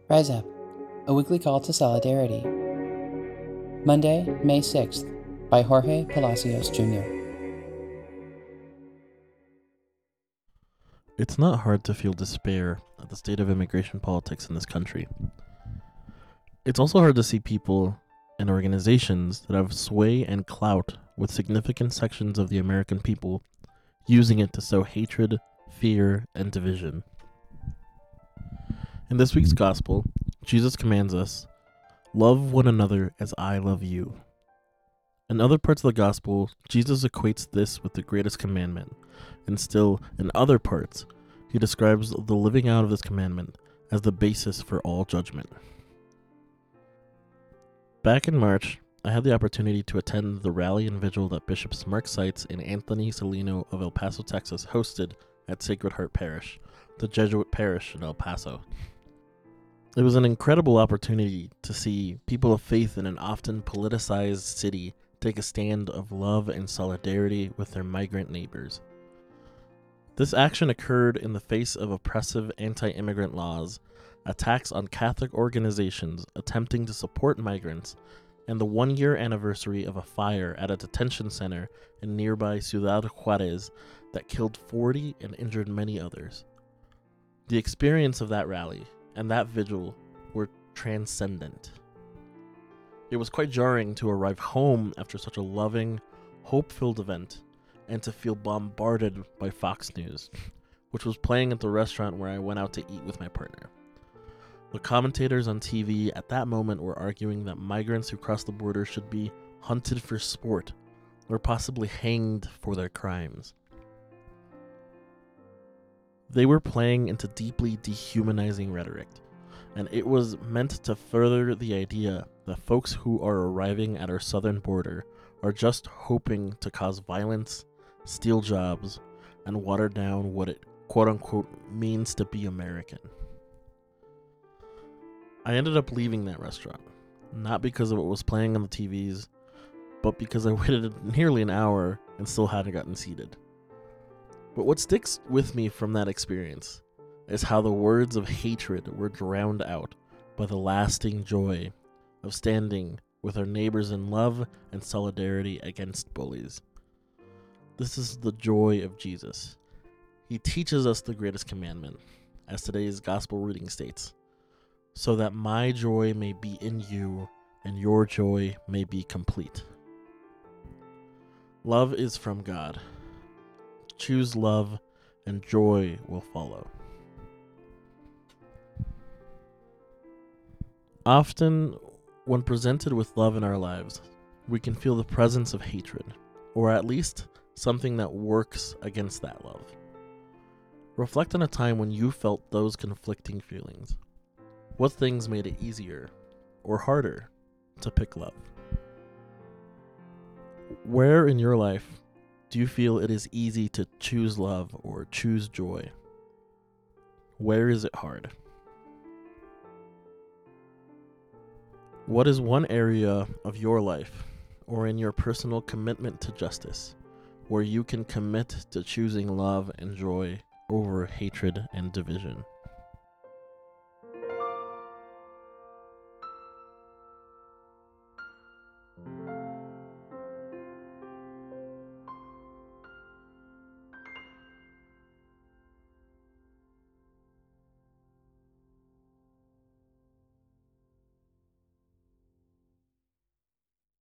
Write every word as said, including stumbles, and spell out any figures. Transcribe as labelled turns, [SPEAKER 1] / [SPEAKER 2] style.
[SPEAKER 1] Rise Up, a weekly call to solidarity. Monday, May sixth, by Jorge Palacios Junior
[SPEAKER 2] It's not hard to feel despair at the state of immigration politics in this country. It's also hard to see people and organizations that have sway and clout with significant sections of the American people using it to sow hatred, fear, and division. In this week's gospel, Jesus commands us, "Love one another as I love you." In other parts of the gospel, Jesus equates this with the greatest commandment, and still, in other parts, he describes the living out of this commandment as the basis for all judgment. Back in March, I had the opportunity to attend the rally and vigil that Bishops Mark Seitz and Anthony Salino of El Paso, Texas hosted at Sacred Heart Parish, the Jesuit parish in El Paso. It was an incredible opportunity to see people of faith in an often politicized city take a stand of love and solidarity with their migrant neighbors. This action occurred in the face of oppressive anti-immigrant laws, attacks on Catholic organizations attempting to support migrants, and the one-year anniversary of a fire at a detention center in nearby Ciudad Juarez that killed forty and injured many others. The experience of that rally and that vigil were transcendent. It was quite jarring to arrive home after such a loving, hope-filled event and to feel bombarded by Fox News, which was playing at the restaurant where I went out to eat with my partner. The commentators on T V at that moment were arguing that migrants who cross the border should be hunted for sport or possibly hanged for their crimes. They were playing into deeply dehumanizing rhetoric, and it was meant to further the idea that folks who are arriving at our southern border are just hoping to cause violence, steal jobs, and water down what it quote-unquote means to be American. I ended up leaving that restaurant, not because of what was playing on the T Vs, but because I waited nearly an hour and still hadn't gotten seated. But what sticks with me from that experience is how the words of hatred were drowned out by the lasting joy of standing with our neighbors in love and solidarity against bullies. This is the joy of Jesus. He teaches us the greatest commandment, as today's gospel reading states, so that my joy may be in you and your joy may be complete. Love is from God. Choose love, and joy will follow. Often, when presented with love in our lives, we can feel the presence of hatred, or at least something that works against that love. Reflect on a time when you felt those conflicting feelings. What things made it easier or harder to pick love? Where in your life do you feel it is easy to choose love or choose joy? Where is it hard? What is one area of your life or in your personal commitment to justice where you can commit to choosing love and joy over hatred and division?